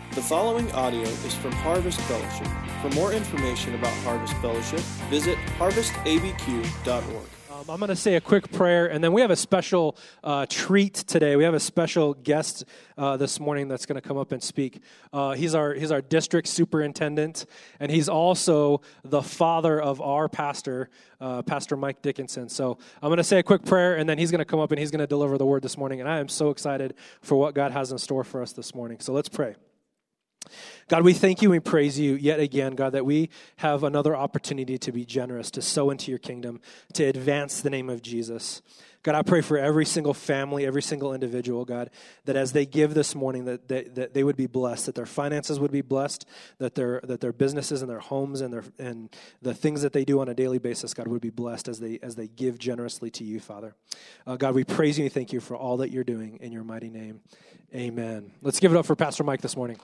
The following audio is from Harvest Fellowship. For more information about Harvest Fellowship, visit harvestabq.org. I'm going to say a quick prayer, and then we have a special treat today. We have a special guest this morning that's going to come up and speak. He's our district superintendent, and he's also the father of our pastor, Pastor Mike Dickinson. So I'm going to say a quick prayer, and then he's going to come up and he's going to deliver the word this morning. And I am so excited for what God has in store for us this morning. So let's pray. God, we thank you and praise you yet again, God, that we have another opportunity to be generous, to sow into your kingdom, to advance the name of Jesus. God, I pray for every single family, every single individual, God, that as they give this morning, that they would be blessed, that their finances would be blessed, that their businesses and their homes and the things that they do on a daily basis, God, would be blessed as they give generously to you, Father. God, we praise you and thank you for all that you're doing in your mighty name. Amen. Let's give it up for Pastor Mike this morning.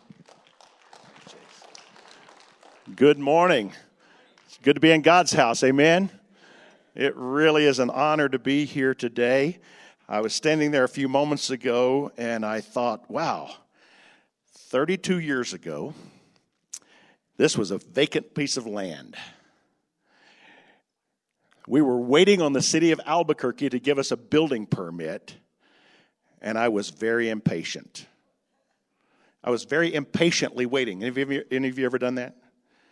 Good morning. It's good to be in God's house. Amen. It really is an honor to be here today. I was standing there a few moments ago and I thought, wow, 32 years ago, this was a vacant piece of land. We were waiting on the city of Albuquerque to give us a building permit, and I was very impatient. I was very impatiently waiting. Any of you ever done that?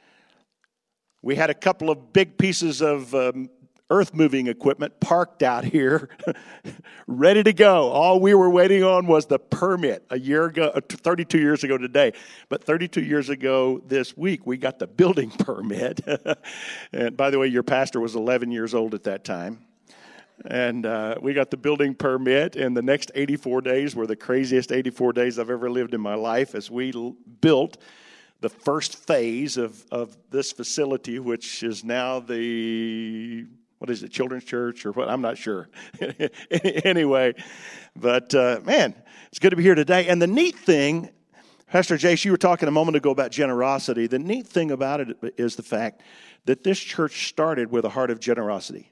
We had a couple of big pieces of earth-moving equipment parked out here, ready to go. All we were waiting on was the permit a year ago, 32 years ago today. But 32 years ago this week, we got the building permit. And by the way, your pastor was 11 years old at that time. And we got the building permit, and the next 84 days were the craziest 84 days I've ever lived in my life as we built the first phase of this facility, which is now the, Children's Church or what? I'm not sure. Anyway, but man, it's good to be here today. And the neat thing, Pastor Jace, you were talking a moment ago about generosity. The neat thing about it is the fact that this church started with a heart of generosity.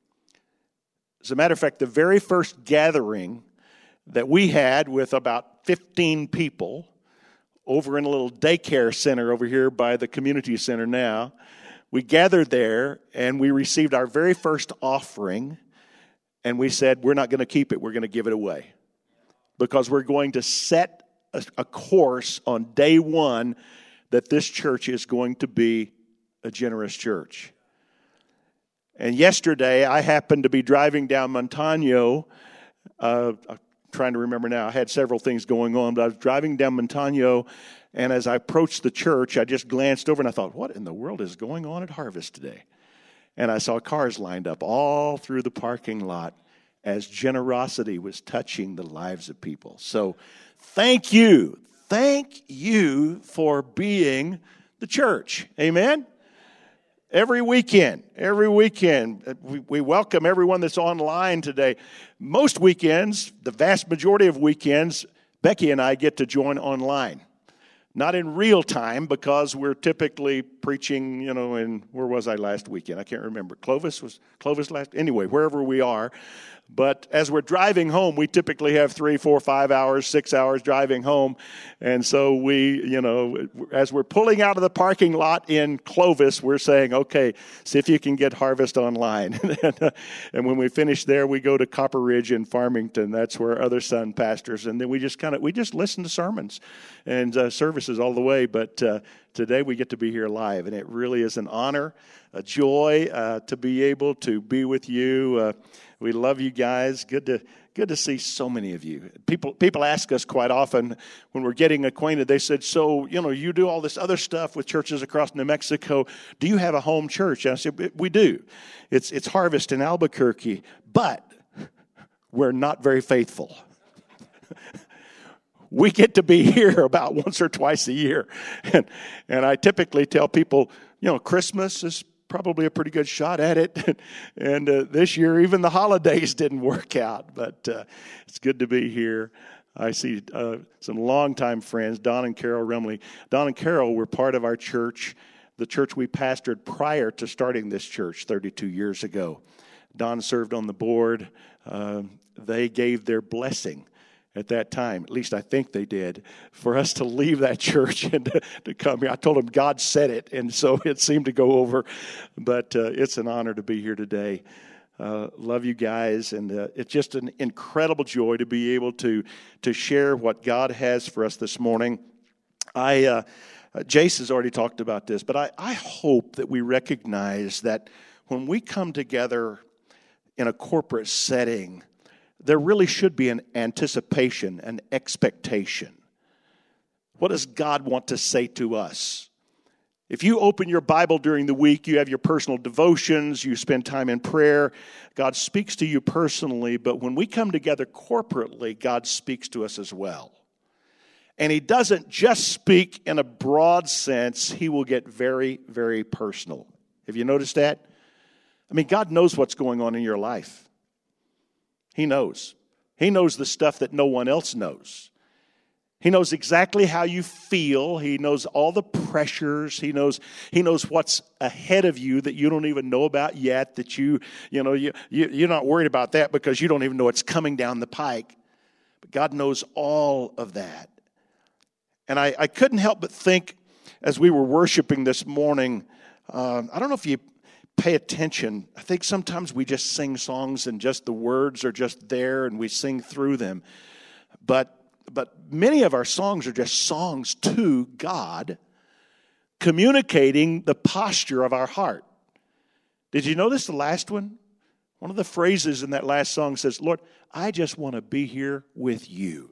As a matter of fact, the very first gathering that we had with about 15 people over in a little daycare center over here by the community center now. We gathered there, and we received our very first offering, and we said, we're not going to keep it. We're going to give it away because we're going to set a course on day one that this church is going to be a generous church. And yesterday, I happened to be driving down Montano, trying to remember now. I had several things going on, but I was driving down Montano, and as I approached the church, I just glanced over and I thought, what in the world is going on at Harvest today? And I saw cars lined up all through the parking lot as generosity was touching the lives of people. So thank you. Thank you for being the church. Amen? Every weekend, we welcome everyone that's online today. Most weekends, the vast majority of weekends, Becky and I get to join online. Not in real time because we're typically preaching, in, where was I last weekend? I can't remember. Clovis last? Anyway, wherever we are. But as we're driving home, we typically have 3, 4, 5 hours, 6 hours driving home. And so we, as we're pulling out of the parking lot in Clovis, we're saying, okay, see if you can get Harvest online. And when we finish there, we go to Copper Ridge in Farmington. That's where our other son pastors. And then we just listen to sermons and services all the way. But today we get to be here live. And it really is an honor, a joy to be able to be with you. We love you guys. Good to see so many of you. People ask us quite often when we're getting acquainted, they said, so, you do all this other stuff with churches across New Mexico. Do you have a home church? And I said, we do. It's Harvest in Albuquerque, but we're not very faithful. We get to be here about once or twice a year. And I typically tell people, Christmas is probably a pretty good shot at it. And this year, even the holidays didn't work out. But it's good to be here. I see some longtime friends, Don and Carol Rumley. Don and Carol were part of our church, the church we pastored prior to starting this church 32 years ago. Don served on the board. They gave their blessing at that time. At least I think they did, for us to leave that church and to come here. I told them God said it, and so it seemed to go over. But it's an honor to be here today. Love you guys, and it's just an incredible joy to be able to share what God has for us this morning. Jace has already talked about this, but I hope that we recognize that when we come together in a corporate setting, there really should be an anticipation, an expectation. What does God want to say to us? If you open your Bible during the week, you have your personal devotions, you spend time in prayer, God speaks to you personally, but when we come together corporately, God speaks to us as well. And He doesn't just speak in a broad sense, He will get very, very personal. Have you noticed that? I mean, God knows what's going on in your life. He knows. He knows the stuff that no one else knows. He knows exactly how you feel. He knows all the pressures. He knows what's ahead of you that you don't even know about yet, that you're not worried about that because you don't even know what's coming down the pike. But God knows all of that. And I couldn't help but think as we were worshiping this morning, I don't know if you pay attention. I think sometimes we just sing songs and just the words are just there and we sing through them. But many of our songs are just songs to God, communicating the posture of our heart. Did you notice the last one? One of the phrases in that last song says, Lord, I just want to be here with you.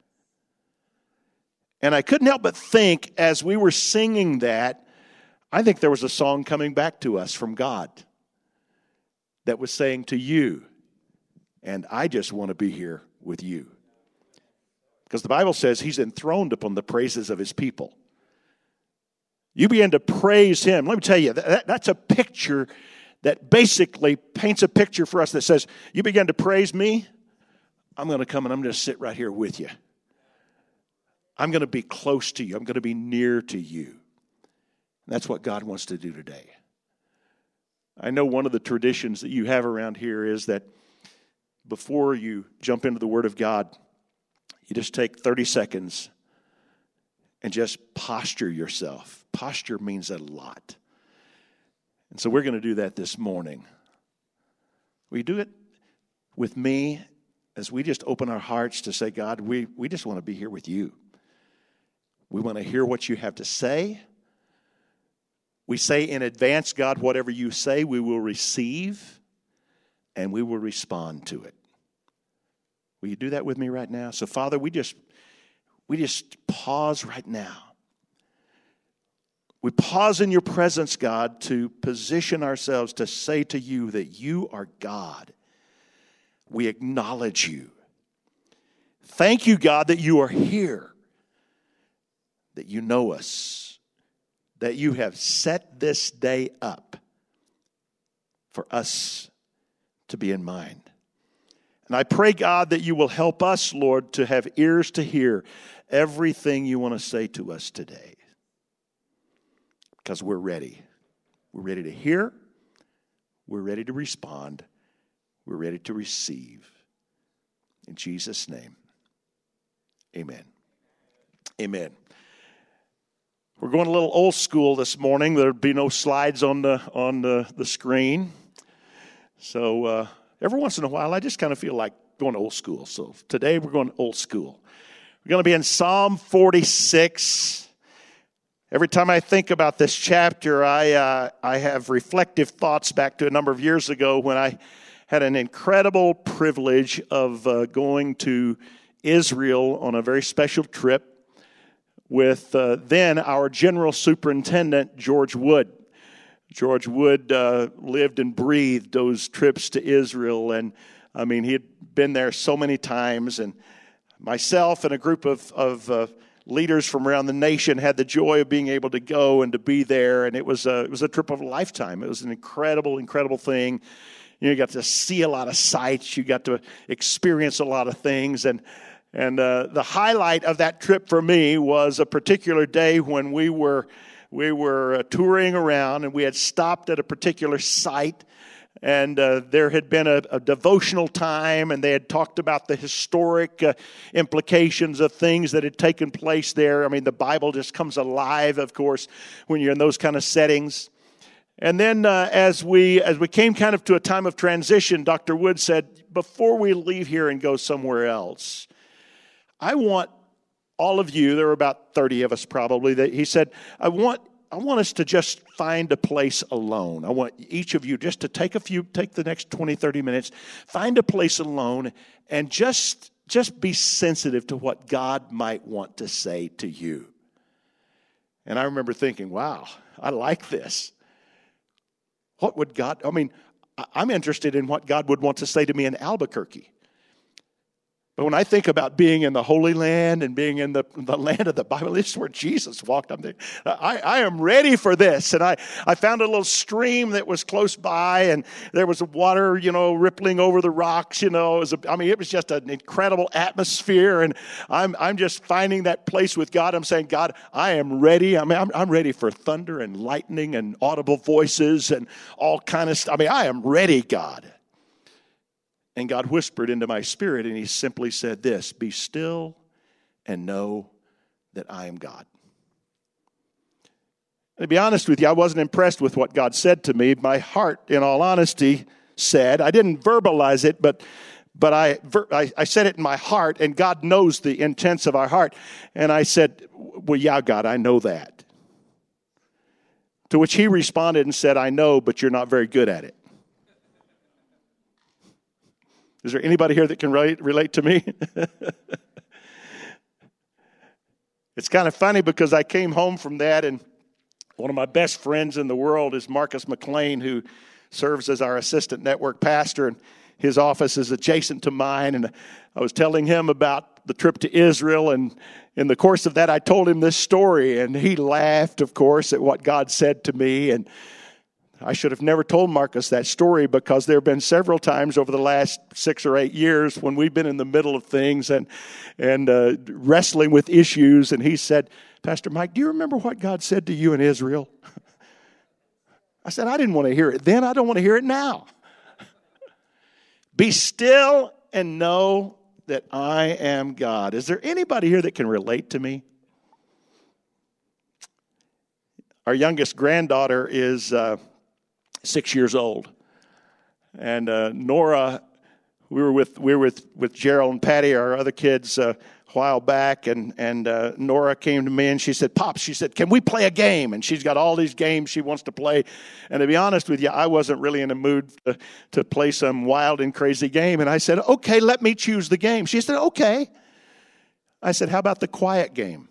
And I couldn't help but think as we were singing that, I think there was a song coming back to us from God that was saying to you, and I just want to be here with you. Because the Bible says He's enthroned upon the praises of His people. You begin to praise Him. Let me tell you, that's a picture that basically paints a picture for us that says, you begin to praise me, I'm going to come and I'm going to sit right here with you. I'm going to be close to you. I'm going to be near to you. That's what God wants to do today. I know one of the traditions that you have around here is that before you jump into the Word of God, you just take 30 seconds and just posture yourself. Posture means a lot. And so we're going to do that this morning. Will you do it with me as we just open our hearts to say, God, we just want to be here with you. We want to hear what you have to say. We say in advance, God, whatever you say, we will receive and we will respond to it. Will you do that with me right now? So, Father, we just pause right now. We pause in your presence, God, to position ourselves to say to you that you are God. We acknowledge you. Thank you, God, that you are here, that you know us, that you have set this day up for us to be in mind. And I pray, God, that you will help us, Lord, to have ears to hear everything you want to say to us today. Because we're ready. We're ready to hear. We're ready to respond. We're ready to receive. In Jesus' name, amen. Amen. We're going a little old school this morning. There'll be no slides on the screen. So every once in a while, I just kind of feel like going old school. So today we're going old school. We're going to be in Psalm 46. Every time I think about this chapter, I have reflective thoughts back to a number of years ago when I had an incredible privilege of going to Israel on a very special trip with then our general superintendent, George Wood. George Wood lived and breathed those trips to Israel, and I mean, he had been there so many times, and myself and a group of leaders from around the nation had the joy of being able to go and to be there, and it was a trip of a lifetime. It was an incredible, incredible thing. You got to see a lot of sights. You got to experience a lot of things, and the highlight of that trip for me was a particular day when we were touring around, and we had stopped at a particular site, And there had been a devotional time, and they had talked about the historic implications of things that had taken place there. I mean, the Bible just comes alive, of course, when you're in those kind of settings. And then as we came kind of to a time of transition, Dr. Wood said, before we leave here and go somewhere else, I want all of you, there were about 30 of us probably, that he said, I want us to just find a place alone. I want each of you just to take the next 20, 30 minutes, find a place alone, and just be sensitive to what God might want to say to you. And I remember thinking, wow, I like this. What would God, I'm interested in what God would want to say to me in Albuquerque. But when I think about being in the Holy Land and being in the land of the Bible, this is where Jesus walked. I'm thinking, I am ready for this. And I found a little stream that was close by, and there was water, rippling over the rocks. It was just an incredible atmosphere. And I'm just finding that place with God. I'm saying, God, I am ready. I'm ready for thunder and lightning and audible voices and all kind of stuff. I am ready, God. And God whispered into my spirit, and he simply said this, be still and know that I am God. And to be honest with you, I wasn't impressed with what God said to me. My heart, in all honesty, said, I didn't verbalize it, but I said it in my heart, and God knows the intents of our heart. And I said, well, yeah, God, I know that. To which he responded and said, I know, but you're not very good at it. Is there anybody here that can relate to me? It's kind of funny because I came home from that, and one of my best friends in the world is Marcus McLean, who serves as our assistant network pastor, and his office is adjacent to mine. And I was telling him about the trip to Israel, and in the course of that, I told him this story, and he laughed, of course, at what God said to me. And I should have never told Marcus that story, because there have been several times over the last 6 or 8 years when we've been in the middle of things and wrestling with issues. And he said, Pastor Mike, do you remember what God said to you in Israel? I said, I didn't want to hear it then. I don't want to hear it now. Be still and know that I am God. Is there anybody here that can relate to me? Our youngest granddaughter is 6 years old, and Nora, we were with Gerald and Patty, our other kids, a while back, and Nora came to me and she said, "Pops," she said, "can we play a game?" And she's got all these games she wants to play. And to be honest with you, I wasn't really in a mood to play some wild and crazy game. And I said, "Okay, let me choose the game." She said, "Okay." I said, "How about the quiet game?"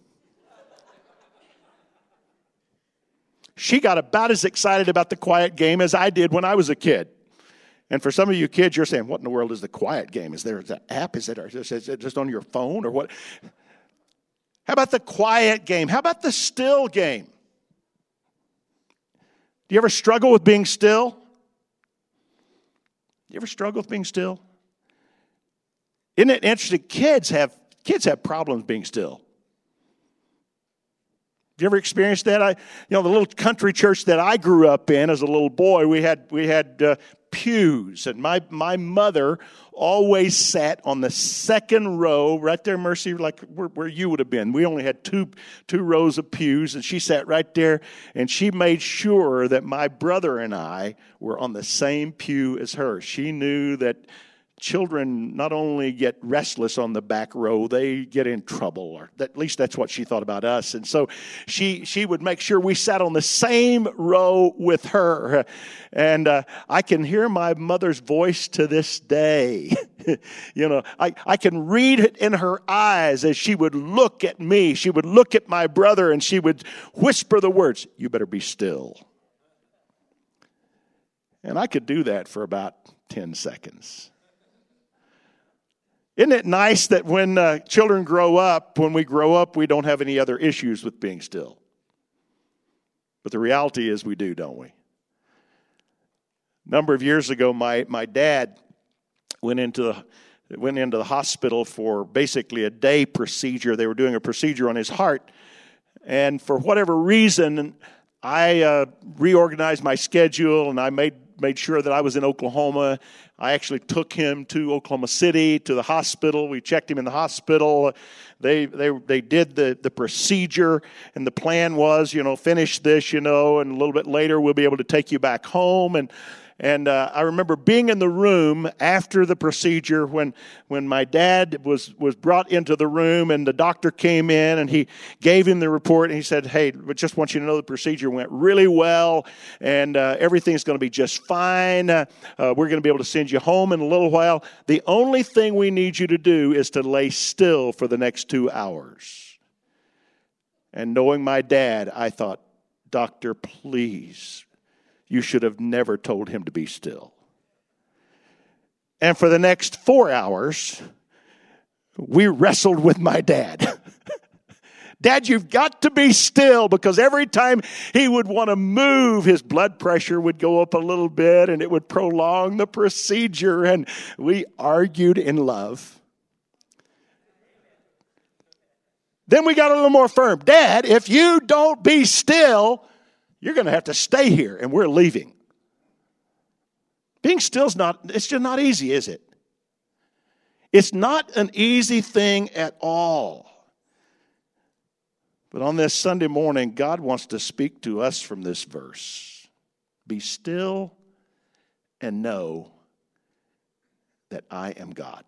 She got about as excited about the quiet game as I did when I was a kid. And for some of you kids, you're saying, what in the world is the quiet game? Is there an app? Is it just on your phone or what? How about the quiet game? How about the still game? Do you ever struggle with being still? You ever struggle with being still? Isn't it interesting? Kids have problems being still. You ever experienced that? The little country church that I grew up in as a little boy, we had pews, and my mother always sat on the second row, right there, Mercy, like where you would have been. We only had two rows of pews, and she sat right there, and she made sure that my brother and I were on the same pew as her. She knew that children not only get restless on the back row, they get in trouble, or at least that's what she thought about us. And so she would make sure we sat on the same row with her. And I can hear my mother's voice to this day. I can read it in her eyes as she would look at me. She would look at my brother, and she would whisper the words, "You better be still." And I could do that for about 10 seconds. Isn't it nice that when children grow up, when we grow up, we don't have any other issues with being still? But the reality is we do, don't we? A number of years ago, my dad went into the hospital for basically a day procedure. They were doing a procedure on his heart. And for whatever reason, I reorganized my schedule, and I made made sure that I was in Oklahoma. I actually took him to Oklahoma City, to the hospital. We checked him in the hospital. They did the procedure, and the plan was, finish this, and a little bit later we'll be able to take you back home. And I remember being in the room after the procedure when my dad was brought into the room, and the doctor came in and he gave him the report, and he said, "Hey, we just want you to know the procedure went really well, and everything's going to be just fine. We're going to be able to send you home in a little while. The only thing we need you to do is to lay still for the next 2 hours." And knowing my dad, I thought, "Doctor, please, you should have never told him to be still." And for the next 4 hours, we wrestled with my dad. "Dad, you've got to be still," because every time he would want to move, his blood pressure would go up a little bit and it would prolong the procedure. And we argued in love. Then we got a little more firm. "Dad, if you don't be still, you're going to have to stay here, and we're leaving." Being still it's just not easy, is it? It's not an easy thing at all. But on this Sunday morning, God wants to speak to us from this verse. Be still and know that I am God.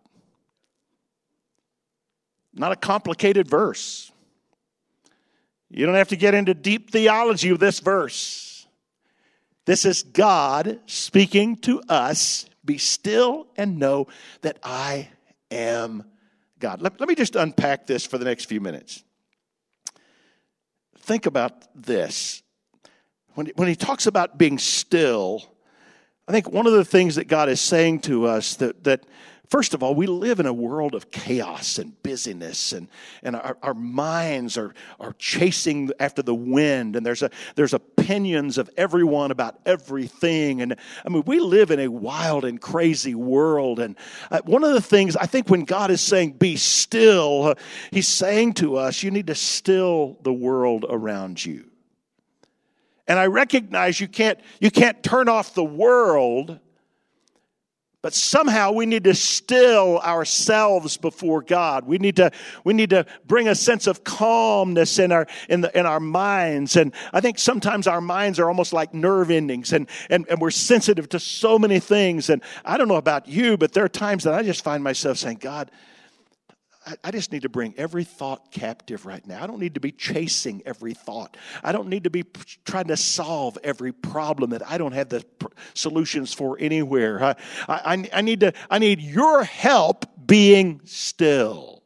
Not a complicated verse. You don't have to get into deep theology of this verse. This is God speaking to us. Be still and know that I am God. Let me just unpack this for the next few minutes. Think about this. When he talks about being still, I think one of the things that God is saying to us that first of all, we live in a world of chaos and busyness, and our minds are chasing after the wind, and there's opinions of everyone about everything. And I mean, we live in a wild and crazy world. And one of the things, I think when God is saying, be still, he's saying to us, you need to still the world around you. And I recognize you can't turn off the world, but somehow we need to still ourselves before God. We need to bring a sense of calmness in our minds. And I think sometimes our minds are almost like nerve endings, and we're sensitive to so many things. And I don't know about you, but there are times that I just find myself saying, "God, I just need to bring every thought captive right now. I don't need to be chasing every thought. I don't need to be trying to solve every problem that I don't have the solutions for anywhere. I need your help being still."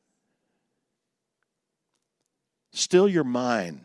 Still your mind.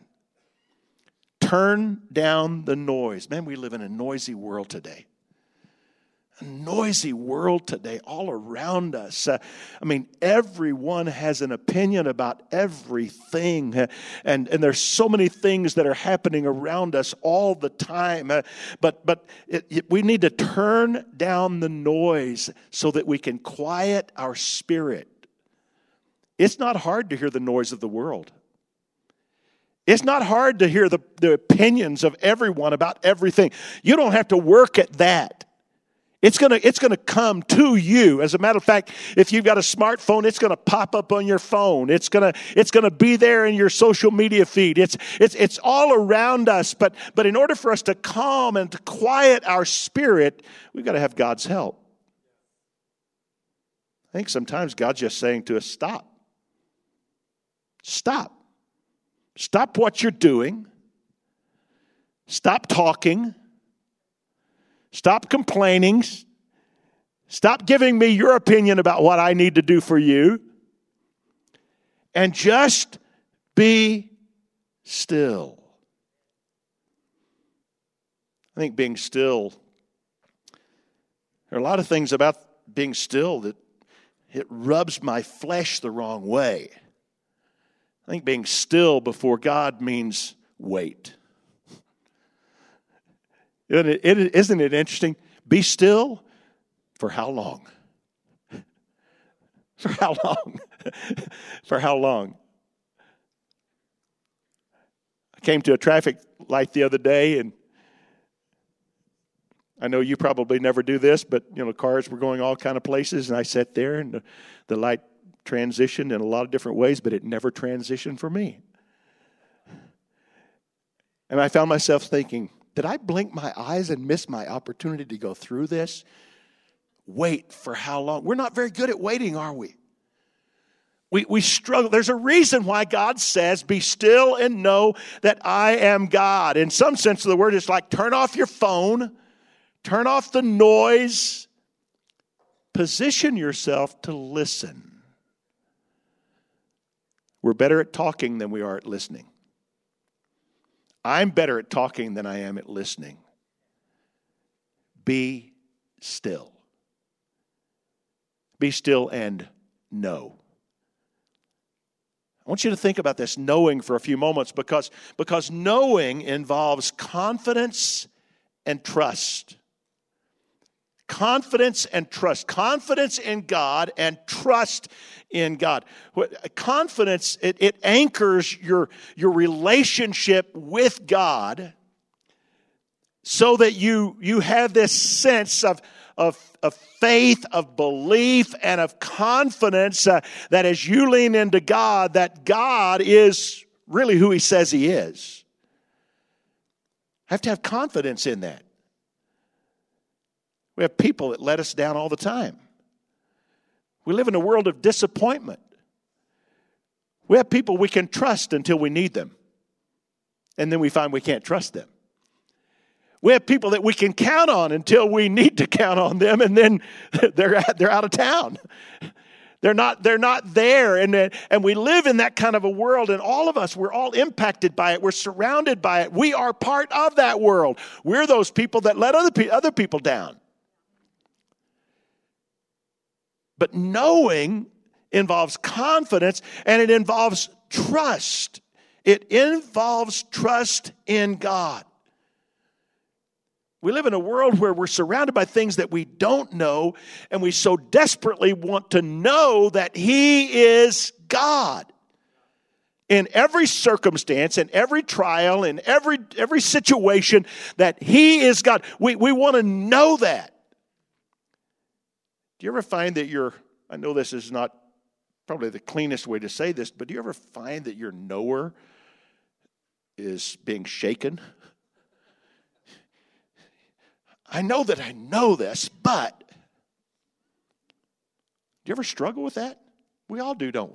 Turn down the noise. Man, we live in a noisy world today. A noisy world today all around us. Everyone has an opinion about everything. And there's so many things that are happening around us all the time. But we need to turn down the noise so that we can quiet our spirit. It's not hard to hear the noise of the world. It's not hard to hear the opinions of everyone about everything. You don't have to work at that. It's going to come to you. As a matter of fact, if you've got a smartphone, it's going to pop up on your phone. It's going to be there in your social media feed. It's all around us. But in order for us to calm and to quiet our spirit, we've got to have God's help. I think sometimes God's just saying to us, stop. Stop. Stop what you're doing. Stop talking. Stop complaining. Stop giving me your opinion about what I need to do for you. And just be still. I think being still, there are a lot of things about being still that it rubs my flesh the wrong way. I think being still before God means wait. Isn't it interesting? Be still for how long? For how long? For how long? I came to a traffic light the other day, and I know you probably never do this, but, cars were going all kind of places, and I sat there, and the light transitioned in a lot of different ways, but it never transitioned for me. And I found myself thinking, did I blink my eyes and miss my opportunity to go through this? Wait for how long? We're not very good at waiting, are we? We struggle. There's a reason why God says, be still and know that I am God. In some sense of the word, it's like turn off your phone, turn off the noise, position yourself to listen. We're better at talking than we are at listening. I'm better at talking than I am at listening. Be still. Be still and know. I want you to think about this knowing for a few moments because knowing involves confidence and trust. Confidence and trust. Confidence in God and trust in God. Confidence, it anchors your relationship with God so that you have this sense of faith, of belief, and of confidence that as you lean into God, that God is really who He says He is. I have to have confidence in that. We have people that let us down all the time. We live in a world of disappointment. We have people we can trust until we need them. And then we find we can't trust them. We have people that we can count on until we need to count on them, and then they're out of town. They're not there, and we live in that kind of a world, and all of us, we're all impacted by it. We're surrounded by it. We are part of that world. We're those people that let other people down. But knowing involves confidence, and it involves trust. It involves trust in God. We live in a world where we're surrounded by things that we don't know, and we so desperately want to know that He is God. In every circumstance, in every trial, in every situation, that He is God. We want to know that. Do you ever find that I know this is not probably the cleanest way to say this, but do you ever find that your knower is being shaken? I know that I know this, but do you ever struggle with that? We all do, don't we?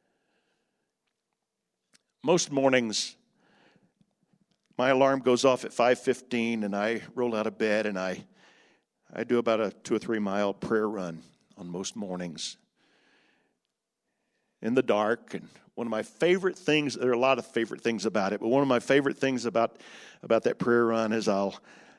Most mornings, my alarm goes off at 5:15, and I roll out of bed, and I do about a 2 or 3 mile prayer run on most mornings in the dark. And one of my favorite things, there are a lot of favorite things about it, but one of my favorite things about that prayer run is I'll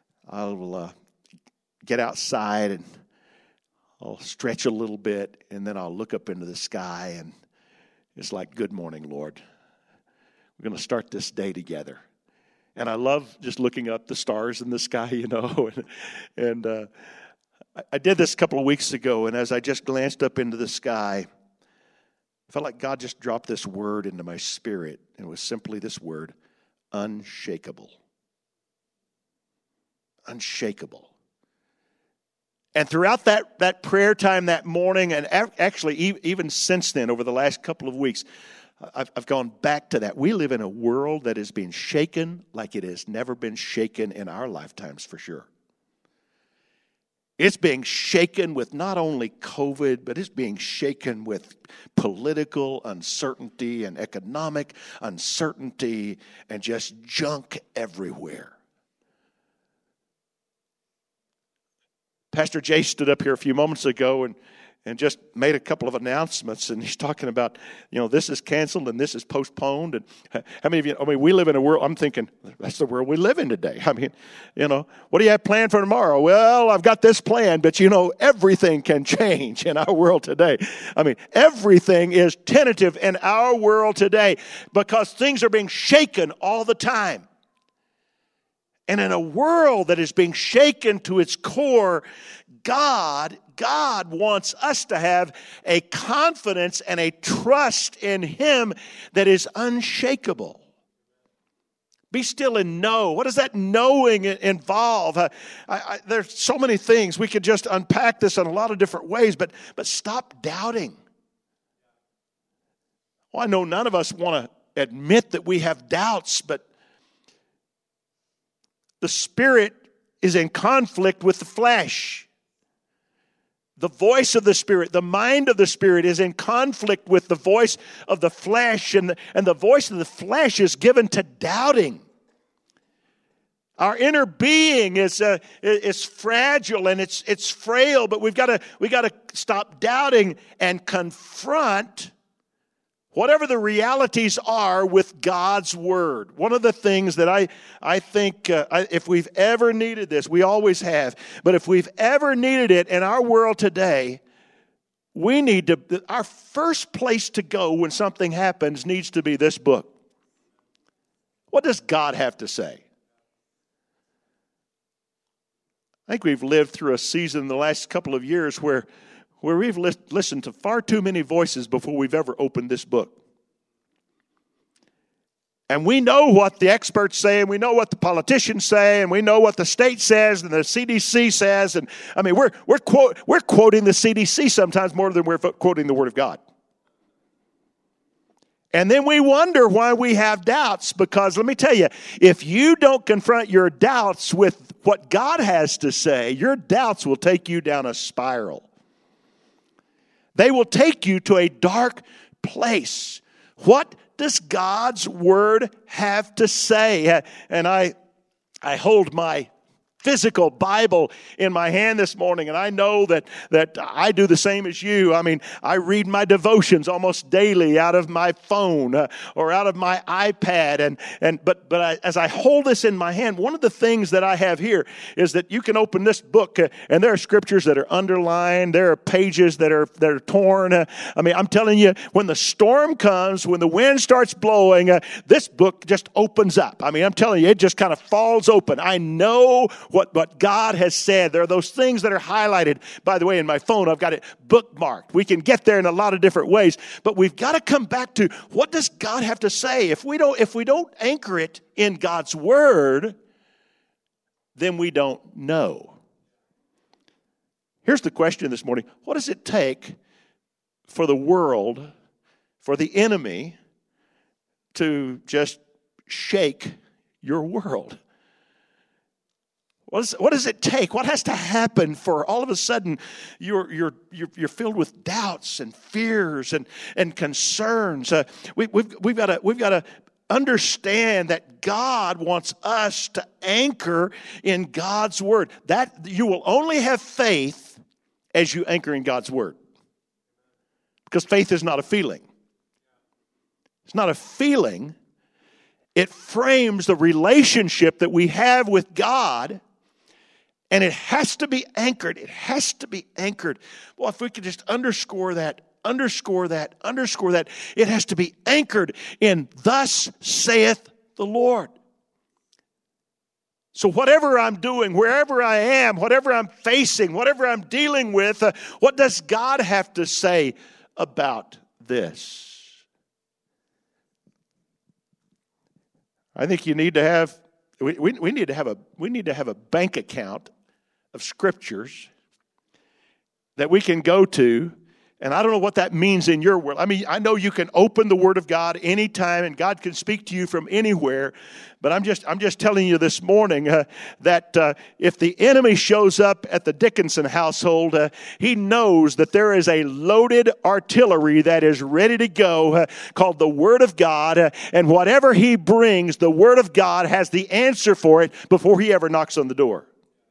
get outside and I'll stretch a little bit, and then I'll look up into the sky, and it's like, good morning, Lord. We're going to start this day together. And I love just looking up the stars in the sky, and I did this a couple of weeks ago, and as I just glanced up into the sky, I felt like God just dropped this word into my spirit, and it was simply this word, unshakable. Unshakable. And throughout that prayer time that morning, and actually even since then, over the last couple of weeks, I've gone back to that. We live in a world that is being shaken like it has never been shaken in our lifetimes, for sure. It's being shaken with not only COVID, but it's being shaken with political uncertainty and economic uncertainty and just junk everywhere. Pastor Jay stood up here a few moments ago and just made a couple of announcements, and he's talking about, this is canceled and this is postponed. And how many of you, we live in a world, I'm thinking, that's the world we live in today. What do you have planned for tomorrow? Well, I've got this plan, but everything can change in our world today. Everything is tentative in our world today because things are being shaken all the time. And in a world that is being shaken to its core, God wants us to have a confidence and a trust in Him that is unshakable. Be still and know. What does that knowing involve? There's so many things. We could just unpack this in a lot of different ways, but stop doubting. Well, I know none of us want to admit that we have doubts, but the Spirit is in conflict with the flesh. The voice of the Spirit, the mind of the Spirit is in conflict with the voice of the flesh, and the voice of the flesh is given to doubting. Our inner being is fragile and it's frail, but we've got to stop doubting and confront whatever the realities are with God's Word. One of the things that I think, if we've ever needed this, we always have, but if we've ever needed it in our world today, our first place to go when something happens needs to be this book. What does God have to say? I think we've lived through a season in the last couple of years where we've listened to far too many voices before we've ever opened this book. And we know what the experts say, and we know what the politicians say, and we know what the state says, and the CDC says. And I mean, we're quoting the CDC sometimes more than we're quoting the Word of God. And then we wonder why we have doubts, because let me tell you, if you don't confront your doubts with what God has to say, your doubts will take you down a spiral. They will take you to a dark place. What does God's Word have to say? And I hold my physical Bible in my hand this morning, and I know that I do the same as you. I mean, I read my devotions almost daily out of my phone or out of my iPad, but as I hold this in my hand, one of the things that I have here is that you can open this book, and there are scriptures that are underlined, there are pages that are torn. I mean, I'm telling you, when the storm comes, when the wind starts blowing, this book just opens up. I mean, I'm telling you, it just kind of falls open. I know what God has said. There are those things that are highlighted. By the way, in my phone, I've got it bookmarked. We can get there in a lot of different ways, but we've got to come back to, what does God have to say? If we don't anchor it in God's Word, then we don't know. Here's the question this morning. What does it take for the world, for the enemy, to just shake your world? What does it take? What has to happen for all of a sudden you're filled with doubts and fears and concerns? We've got to understand that God wants us to anchor in God's Word. That you will only have faith as you anchor in God's Word, because faith is not a feeling. It's not a feeling. It frames the relationship that we have with God. And it has to be anchored. It has to be anchored. Well, if we could just underscore that. It has to be anchored in thus saith the Lord. So whatever I'm doing, wherever I am, whatever I'm facing, whatever I'm dealing with, what does God have to say about this? I think you need to have, we need to have a bank account of scriptures that we can go to. And I don't know what that means in your world. I mean, I know you can open the Word of God anytime, and God can speak to you from anywhere. But I'm just telling you this morning that if the enemy shows up at the Dickinson household, he knows that there is a loaded artillery that is ready to go called the Word of God. And whatever he brings, the Word of God has the answer for it before he ever knocks on the door.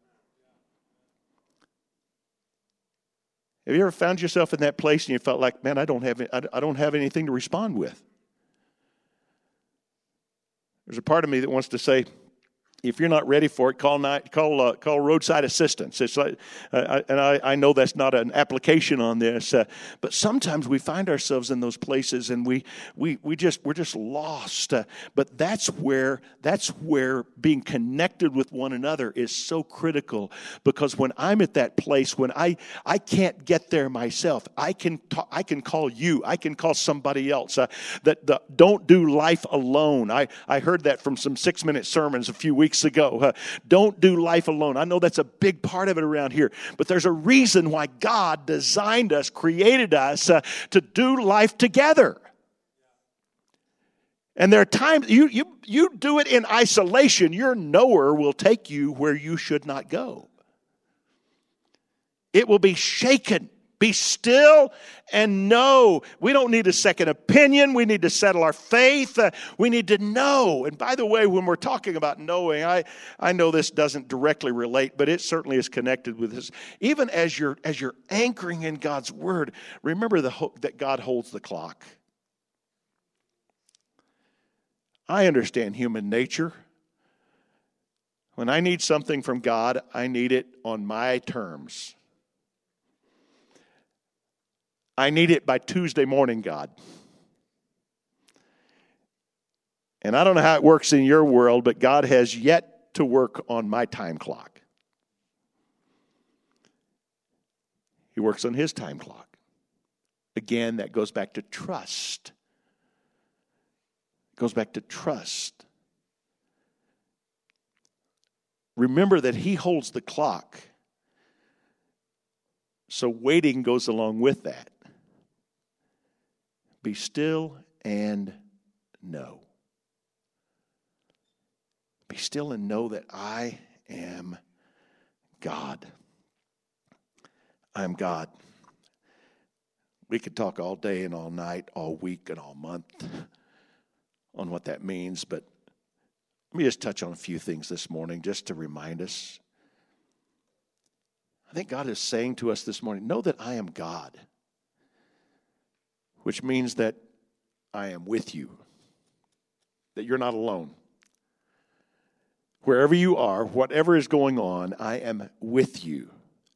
Have you ever found yourself in that place and you felt like, man, I don't have anything to respond with? There's a part of me that wants to say, If you're not ready for it, call roadside assistance. It's like, I know that's not an application on this, but sometimes we find ourselves in those places and we're just lost. But that's where being connected with one another is so critical, because when I'm at that place, when I can't get there myself, I can call you. I can call somebody else. Don't do life alone. I heard that from some 6-minute sermons a few weeks ago. Don't do life alone. I know that's a big part of it around here, but there's a reason why God designed us, created us to do life together. And there are times you do it in isolation. Your knower will take you where you should not go. It will be shaken. Be still and know. We don't need a second opinion. We need to settle our faith. We need to know. And by the way, when we're talking about knowing, I know this doesn't directly relate, but it certainly is connected with this. Even as you're anchoring in God's word, remember that God holds the clock. I understand human nature. When I need something from God, I need it on my terms. I need it by Tuesday morning, God. And I don't know how it works in your world, but God has yet to work on my time clock. He works on his time clock. Again, that goes back to trust. It goes back to trust. Remember that he holds the clock. So waiting goes along with that. Be still and know. Be still and know that I am God. I am God. We could talk all day and all night, all week and all month on what that means, but let me just touch on a few things this morning just to remind us. I think God is saying to us this morning, know that I am God. Which means that I am with you, that you're not alone. Wherever you are, whatever is going on, I am with you.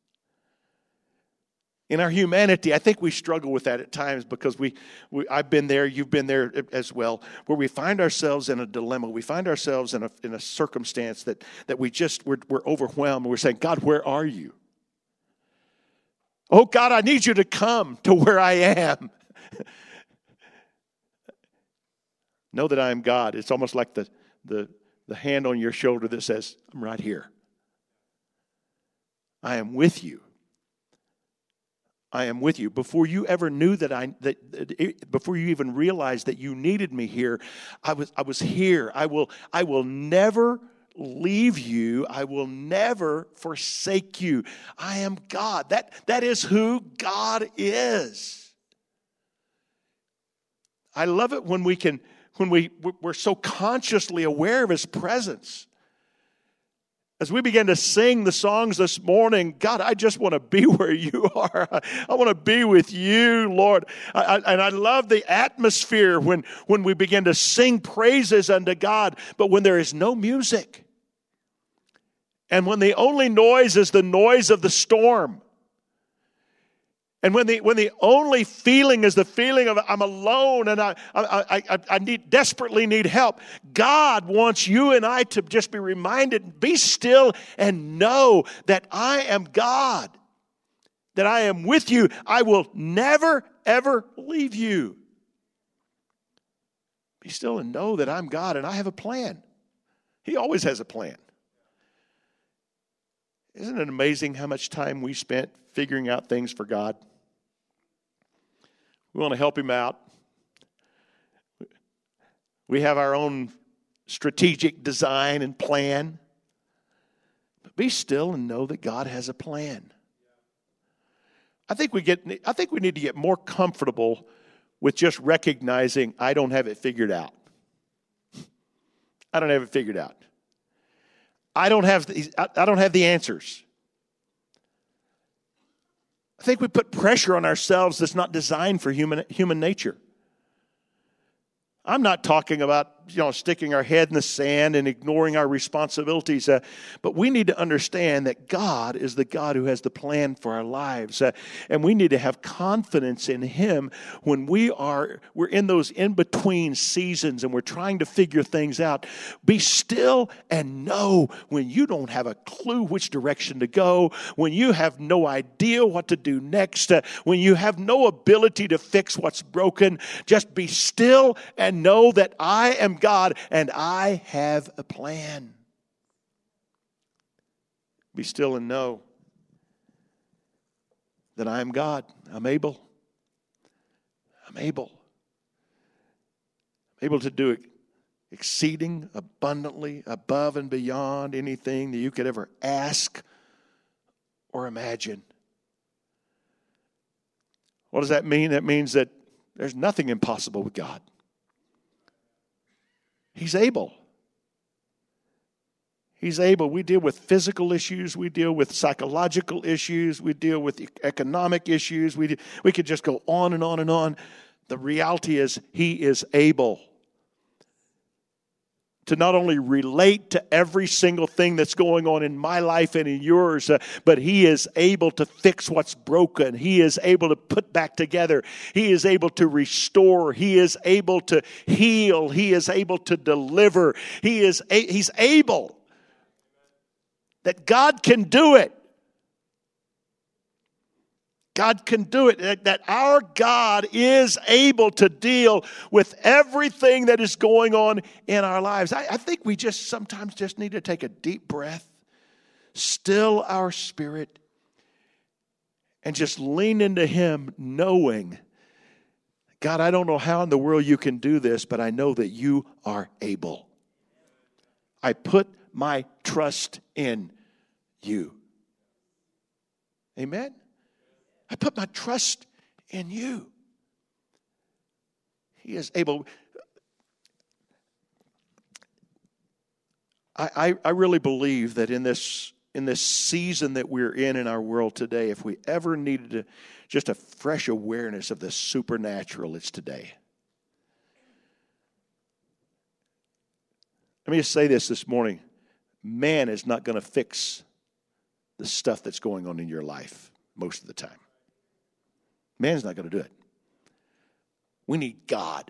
In our humanity, I think we struggle with that at times because I've been there, you've been there as well, where we find ourselves in a dilemma. We find ourselves in a circumstance that we're overwhelmed. And we're saying, God, where are you? Oh, God, I need you to come to where I am. Know that I am God. It's almost like the hand on your shoulder that says, I'm right here. I am with you. I am with you. Before you ever knew before you even realized that you needed me here, I was here. I will never leave you. I will never forsake you. I am God. That is who God is. I love it when we're so consciously aware of his presence. As we begin to sing the songs this morning, God, I just want to be where you are. I want to be with you, Lord. And I love the atmosphere when we begin to sing praises unto God, but when there is no music, and when the only noise is the noise of the storm, and when the only feeling is the feeling of I'm alone and I desperately need help, God wants you and I to just be reminded, be still and know that I am God, that I am with you. I will never, ever leave you. Be still and know that I'm God and I have a plan. He always has a plan. Isn't it amazing how much time we spent figuring out things for God? We want to help him out. We have our own strategic design and plan. But be still and know that God has a plan. I think we need to get more comfortable with just recognizing I don't have it figured out. I don't have it figured out. I don't have the answers. I think we put pressure on ourselves that's not designed for human nature. I'm not talking about sticking our head in the sand and ignoring our responsibilities. But we need to understand that God is the God who has the plan for our lives. And we need to have confidence in Him when we're in those in-between seasons and we're trying to figure things out. Be still and know when you don't have a clue which direction to go, when you have no idea what to do next, when you have no ability to fix what's broken. Just be still and know that I am God and I have a plan. Be still and know that I am God. I'm able. I'm able. I'm able to do it exceeding abundantly above and beyond anything that you could ever ask or imagine. What does that mean? That means that there's nothing impossible with God. He's able. He's able. We deal with physical issues. We deal with psychological issues. We deal with economic issues. We could just go on and on and on. The reality is He is able to not only relate to every single thing that's going on in my life and in yours, but He is able to fix what's broken. He is able to put back together. He is able to restore. He is able to heal. He is able to deliver. He's able. That God can do it. God can do it. That our God is able to deal with everything that is going on in our lives. I think we sometimes just need to take a deep breath, still our spirit, and just lean into Him knowing, God, I don't know how in the world you can do this, but I know that you are able. I put my trust in you. Amen? I put my trust in you. He is able. I really believe that in this season that we're in our world today, if we ever needed just a fresh awareness of the supernatural, it's today. Let me just say this morning. Man is not going to fix the stuff that's going on in your life most of the time. Man's not going to do it. We need God.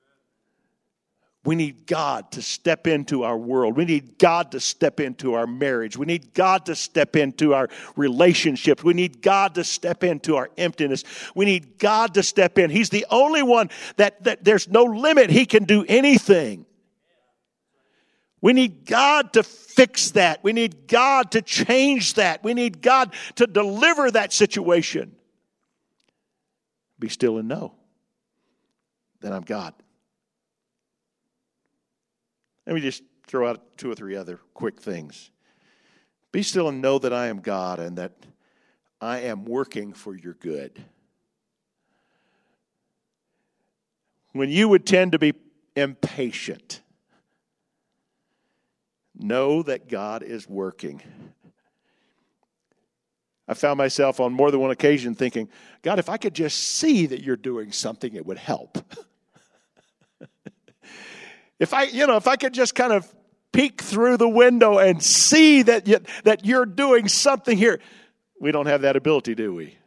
We need God to step into our world. We need God to step into our marriage. We need God to step into our relationships. We need God to step into our emptiness. We need God to step in. He's the only one that there's no limit. He can do anything. We need God to fix that. We need God to change that. We need God to deliver that situation. Be still and know that I'm God. Let me just throw out 2 or 3 other quick things. Be still and know that I am God and that I am working for your good. When you would tend to be impatient, know that God is working. I found myself on more than one occasion thinking, God, if I could just see that you're doing something, it would help. If I could just kind of peek through the window and see that you're doing something here. We don't have that ability, do we?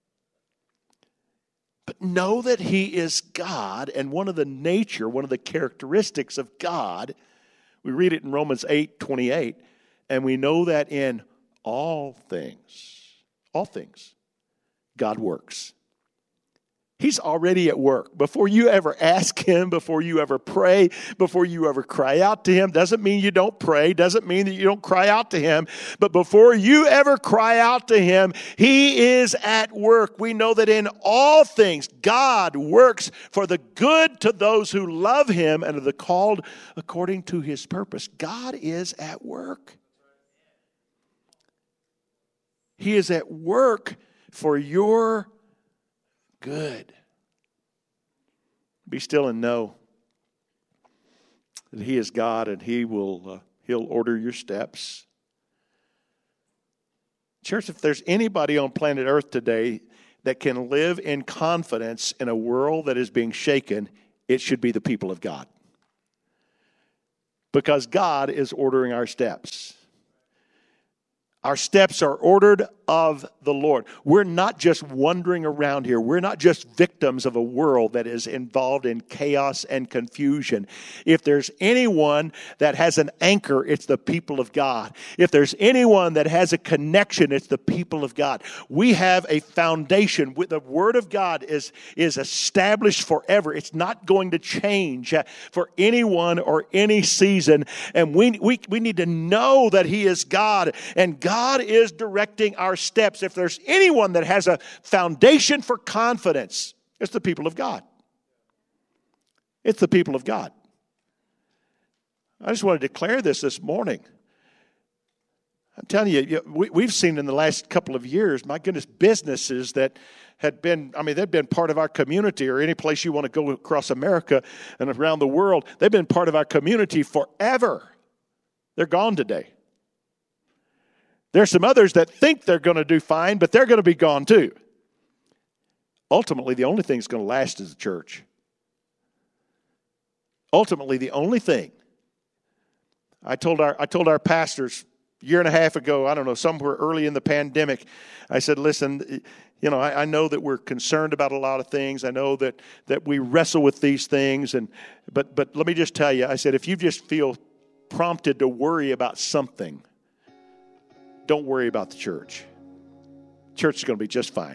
But know that He is God, and one of the characteristics of God, we read it in Romans 8:28, and we know that in all things, God works. He's already at work. Before you ever ask Him, before you ever pray, before you ever cry out to Him, doesn't mean you don't pray, doesn't mean that you don't cry out to Him, but before you ever cry out to Him, He is at work. We know that in all things, God works for the good to those who love Him and are the called according to His purpose. God is at work. He is at work for your good. Be still and know that He is God and He'll order your steps. Church, if there's anybody on planet Earth today that can live in confidence in a world that is being shaken, it should be the people of God. because God is ordering our steps. Our steps are ordered of the Lord. We're not just wandering around here. We're not just victims of a world that is involved in chaos and confusion. If there's anyone that has an anchor, it's the people of God. If there's anyone that has a connection, it's the people of God. We have a foundation. The Word of God is established forever. It's not going to change for anyone or any season. And we need to know that He is God, and God is directing our steps. If there's anyone that has a foundation for confidence, it's the people of God. It's the people of God. I just want to declare this morning. I'm telling you, we've seen in the last couple of years, my goodness, businesses that had been, they've been part of our community, or any place you want to go across America and around the world, they've been part of our community forever. They're gone today. There's some others that think they're going to do fine, but they're going to be gone too. Ultimately, the only thing that's going to last is the church. Ultimately, the only thing. I told our pastors a year and a half ago, I don't know, somewhere early in the pandemic, I said, listen, I know that we're concerned about a lot of things. I know that we wrestle with these things, but let me just tell you, I said, if you just feel prompted to worry about something, don't worry about the church. Church is going to be just fine.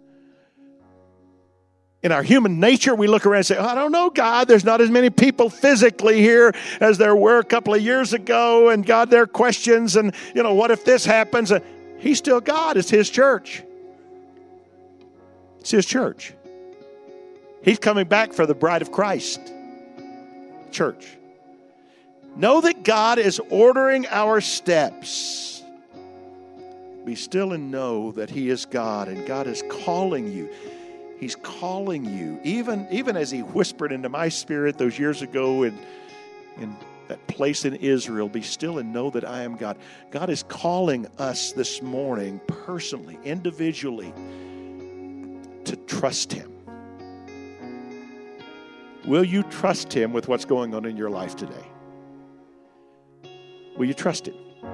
In our human nature, we look around and say, I don't know, God, there's not as many people physically here as there were a couple of years ago. And God, there are questions. And, what if this happens? And He's still God. It's His church. It's His church. He's coming back for the bride of Christ. Church. Know that God is ordering our steps. Be still and know that He is God, and God is calling you. He's calling you, even as He whispered into my spirit those years ago in that place in Israel, be still and know that I am God. God is calling us this morning, personally, individually, to trust Him. Will you trust Him with what's going on in your life today? Will you trust Him?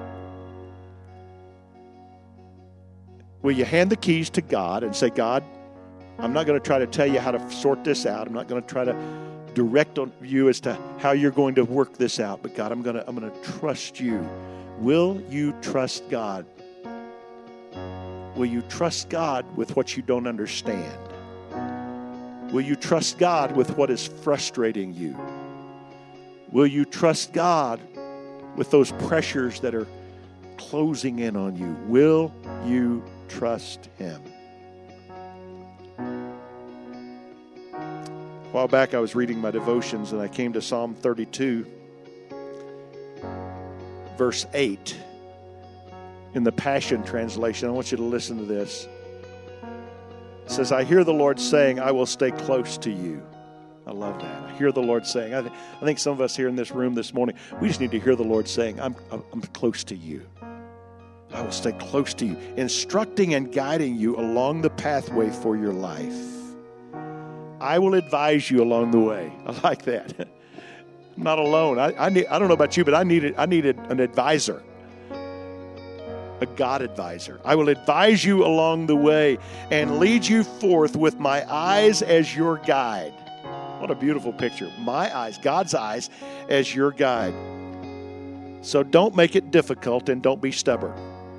Will you hand the keys to God and say, God, I'm not going to try to tell you how to sort this out. I'm not going to try to direct on you as to how you're going to work this out. But God, I'm going to trust you. Will you trust God? Will you trust God with what you don't understand? Will you trust God with what is frustrating you? Will you trust God with those pressures that are closing in on you? Will you trust Him? A while back I was reading my devotions and I came to Psalm 32, verse 8 in the Passion Translation. I want you to listen to this. It says, I hear the Lord saying, I will stay close to you. I love that. I hear the Lord saying, I think some of us here in this room this morning, we just need to hear the Lord saying, I'm close to you. I will stay close to you, instructing and guiding you along the pathway for your life. I will advise you along the way. I like that. I'm not alone. I don't know about you, but I needed an advisor, a God advisor. I will advise you along the way and lead you forth with my eyes as your guide. What a beautiful picture. My eyes, God's eyes as your guide. So don't make it difficult and don't be stubborn.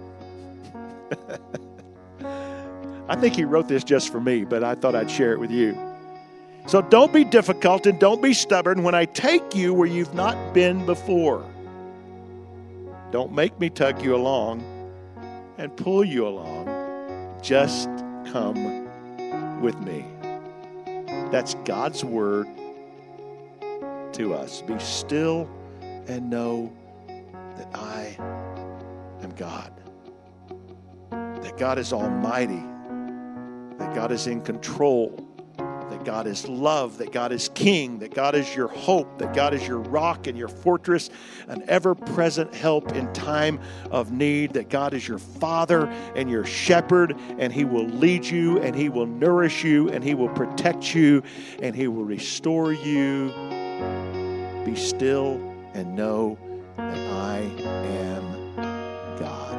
I think He wrote this just for me, but I thought I'd share it with you. So don't be difficult and don't be stubborn when I take you where you've not been before. Don't make me tug you along and pull you along. Just come with me. That's God's word to us. Be still and know that I am God. That God is almighty. That God is in control. That God is love, that God is king, that God is your hope, that God is your rock and your fortress, an ever-present help in time of need, that God is your father and your shepherd, and He will lead you, and He will nourish you, and He will protect you, and He will restore you. Be still and know that I am God.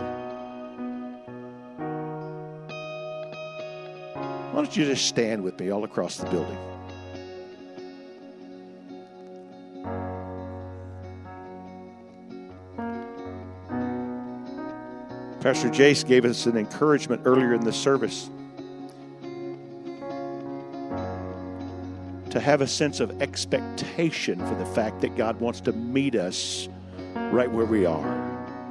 Why don't you just stand with me all across the building? Pastor Jace gave us an encouragement earlier in the service to have a sense of expectation for the fact that God wants to meet us right where we are.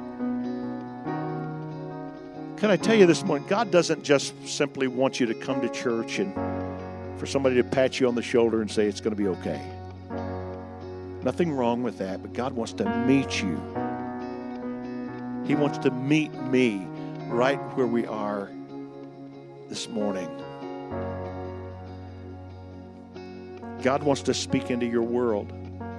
Can I tell you this morning, God doesn't just simply want you to come to church and for somebody to pat you on the shoulder and say it's going to be okay. Nothing wrong with that, but God wants to meet you. He wants to meet me right where we are this morning. God wants to speak into your world.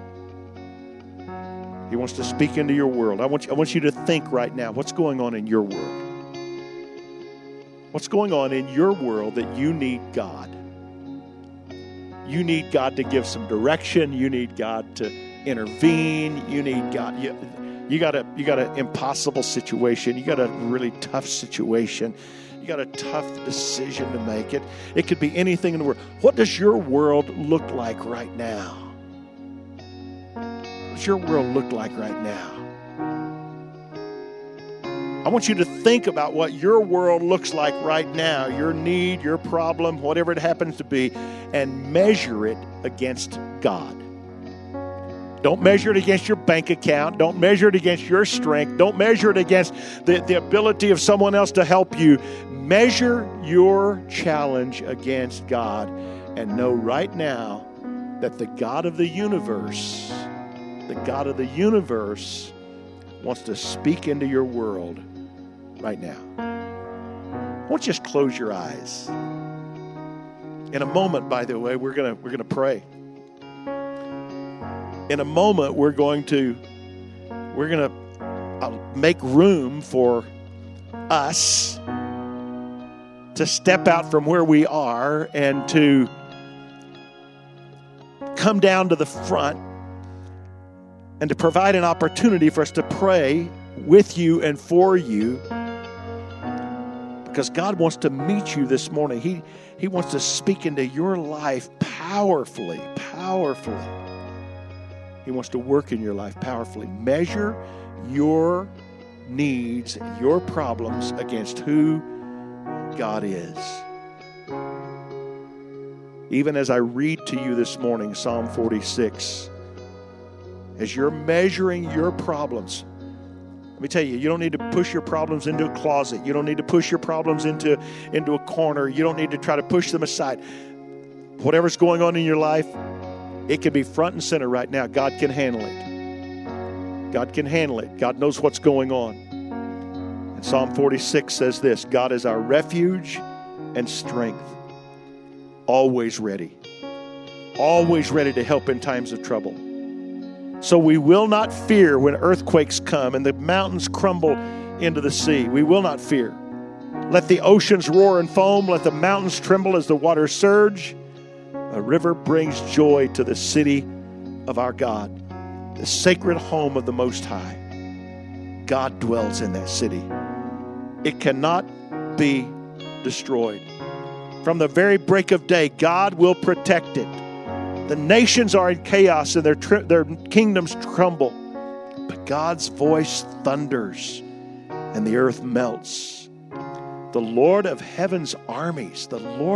He wants to speak into your world. I want you to think right now, what's going on in your world? What's going on in your world that you need God? You need God to give some direction. You need God to intervene. You need God. You got an impossible situation. You got a really tough situation. You got a tough decision to make. It could be anything in the world. What does your world look like right now? What does your world look like right now? I want you to think about what your world looks like right now, your need, your problem, whatever it happens to be, and measure it against God. Don't measure it against your bank account. Don't measure it against your strength. Don't measure it against the ability of someone else to help you. Measure your challenge against God and know right now that the God of the universe wants to speak into your world right now. Why don't you just close your eyes? In a moment, by the way, we're gonna pray. In a moment, we're going to make room for us to step out from where we are and to come down to the front and to provide an opportunity for us to pray with you and for you, because God wants to meet you this morning. He wants to speak into your life powerfully. He wants to work in your life powerfully. Measure your needs, your problems against who God is. Even as I read to you this morning, Psalm 46, as you're measuring your problems, let me tell you, you don't need to push your problems into a closet. You don't need to push your problems into a corner. You don't need to try to push them aside. Whatever's going on in your life, it can be front and center right now. God can handle it. God can handle it. God knows what's going on. And Psalm 46 says this: God is our refuge and strength, always ready to help in times of trouble. So we will not fear when earthquakes come and the mountains crumble into the sea. We will not fear. Let the oceans roar and foam. Let the mountains tremble as the waters surge. A river brings joy to the city of our God, the sacred home of the Most High. God dwells in that city. It cannot be destroyed. From the very break of day, God will protect it. The nations are in chaos and their kingdoms crumble. But God's voice thunders and the earth melts. The Lord of heaven's armies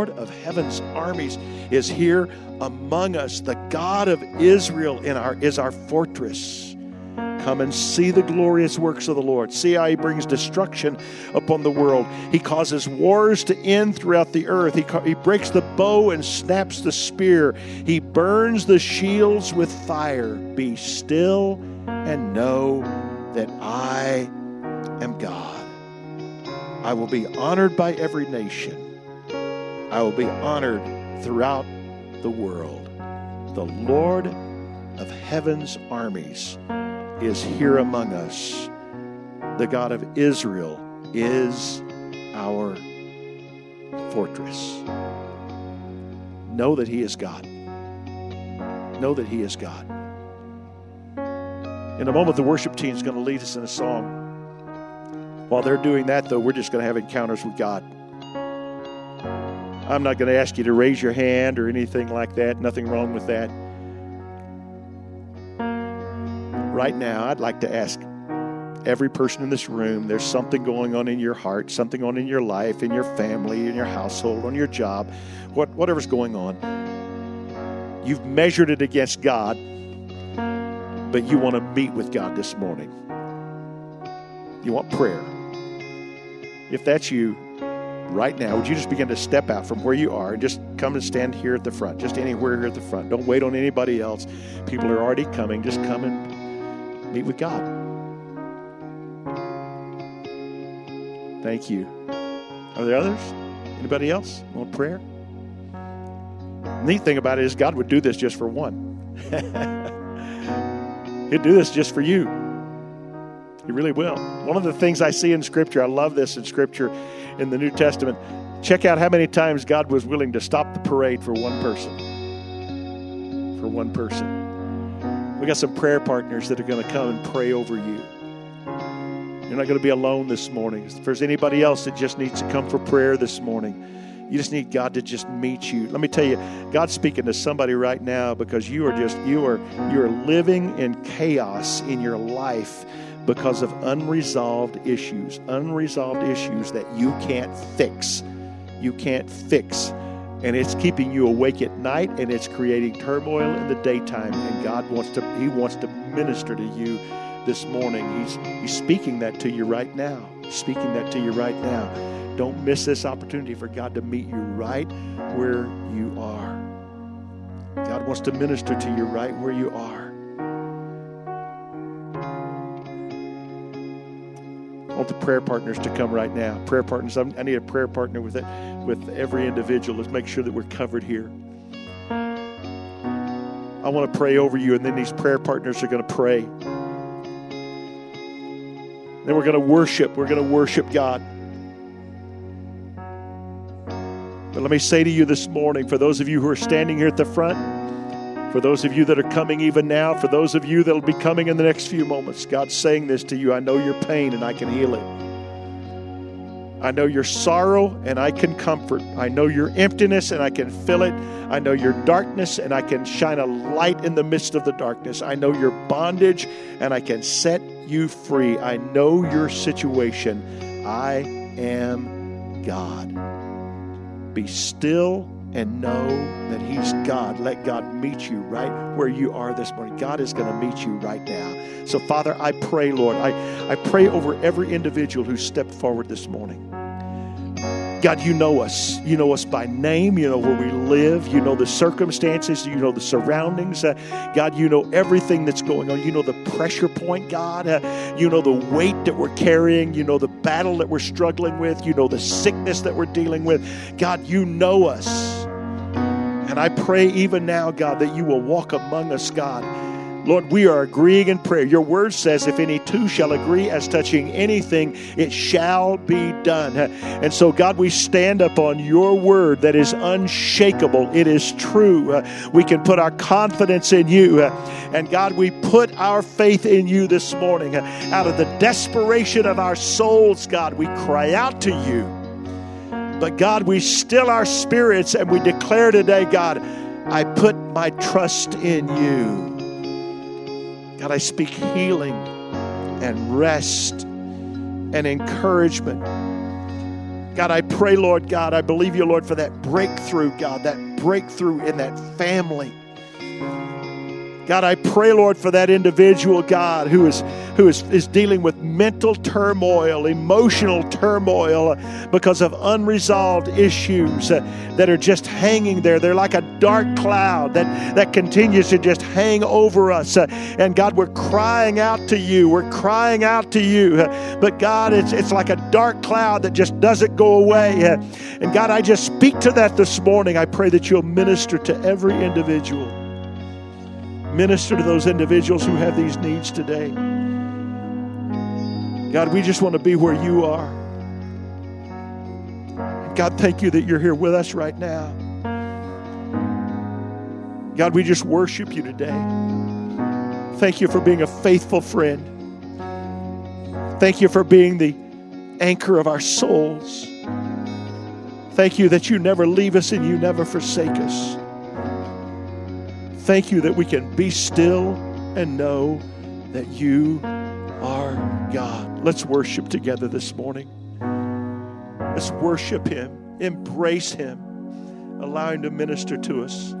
is here among us. The God of Israel is our fortress. Come and see the glorious works of the Lord. See how He brings destruction upon the world. He causes wars to end throughout the earth. He breaks the bow and snaps the spear. He burns the shields with fire. Be still and know that I am God. I will be honored by every nation. I will be honored throughout the world. The Lord of heaven's armies is here among us. The God of Israel is our fortress. Know that He is God. Know that He is God. In a moment, the worship team is going to lead us in a song. While they're doing that, though, we're just going to have encounters with God. I'm not going to ask you to raise your hand or anything like that. Nothing wrong with that. Right now, I'd like to ask every person in this room, there's something going on in your heart, something on in your life, in your family, in your household, on your job, whatever's going on. You've measured it against God, but you want to meet with God this morning. You want prayer. If that's you, right now, would you just begin to step out from where you are and just come and stand here at the front, just anywhere here at the front. Don't wait on anybody else. People are already coming. Just come and meet with God. Thank you. Are there others? Anybody else want prayer? The neat thing about it is God would do this just for one. He'd do this just for you. He really will. One of the things I see in Scripture, I love this in Scripture in the New Testament. Check out how many times God was willing to stop the parade for one person. For one person. We got some prayer partners that are going to come and pray over you. You're not going to be alone this morning. If there's anybody else that just needs to come for prayer this morning, you just need God to just meet you. Let me tell you, God's speaking to somebody right now because you are living in chaos in your life because of unresolved issues that you can't fix. You can't fix. And it's keeping you awake at night, and it's creating turmoil in the daytime. And God wants to minister to you this morning. He's speaking that to you right now. Speaking that to you right now. Don't miss this opportunity for God to meet you right where you are. God wants to minister to you right where you are. I want the prayer partners to come right now. Prayer partners, I need a prayer partner with every individual. Let's make sure that we're covered here. I want to pray over you, and then these prayer partners are going to pray. Then we're going to worship. We're going to worship God. But let me say to you this morning, for those of you who are standing here at the front, for those of you that are coming even now, for those of you that will be coming in the next few moments, God's saying this to you. I know your pain and I can heal it. I know your sorrow and I can comfort. I know your emptiness and I can fill it. I know your darkness and I can shine a light in the midst of the darkness. I know your bondage and I can set you free. I know your situation. I am God. Be still and know that He's God. Let God meet you right where you are this morning. God is going to meet you right now. So, Father, I pray, Lord, I pray over every individual who stepped forward this morning. God, you know us. You know us by name. You know where we live. You know the circumstances. You know the surroundings. God, you know everything that's going on. You know the pressure point, God. You know the weight that we're carrying. You know the battle that we're struggling with. You know the sickness that we're dealing with. God, you know us. And I pray even now, God, that you will walk among us, God. Lord, we are agreeing in prayer. Your word says, if any two shall agree as touching anything, it shall be done. And so, God, we stand upon your word that is unshakable. It is true. We can put our confidence in you. And God, we put our faith in you this morning. Out of the desperation of our souls, God, we cry out to you. But God, we still our spirits and we declare today, God, I put my trust in you. God, I speak healing and rest and encouragement. God, I pray, Lord God, I believe you, Lord, for that breakthrough, God, that breakthrough in that family. God, I pray, Lord, for that individual, God, who is dealing with mental turmoil, emotional turmoil because of unresolved issues that are just hanging there. They're like a dark cloud that continues to just hang over us. And God, we're crying out to you. We're crying out to you. But God, it's like a dark cloud that just doesn't go away. And God, I just speak to that this morning. I pray that you'll minister to every individual. Minister to those individuals who have these needs today. God, we just want to be where you are. God, thank you that you're here with us right now. God, we just worship you today. Thank you for being a faithful friend. Thank you for being the anchor of our souls. Thank you that you never leave us and you never forsake us. Thank you that we can be still and know that you are God. Let's worship together this morning. Let's worship Him, embrace Him, allow Him to minister to us.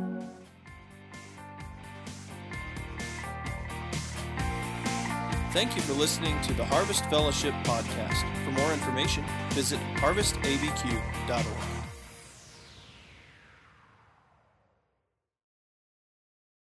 Thank you for listening to the Harvest Fellowship podcast. For more information, visit harvestabq.org.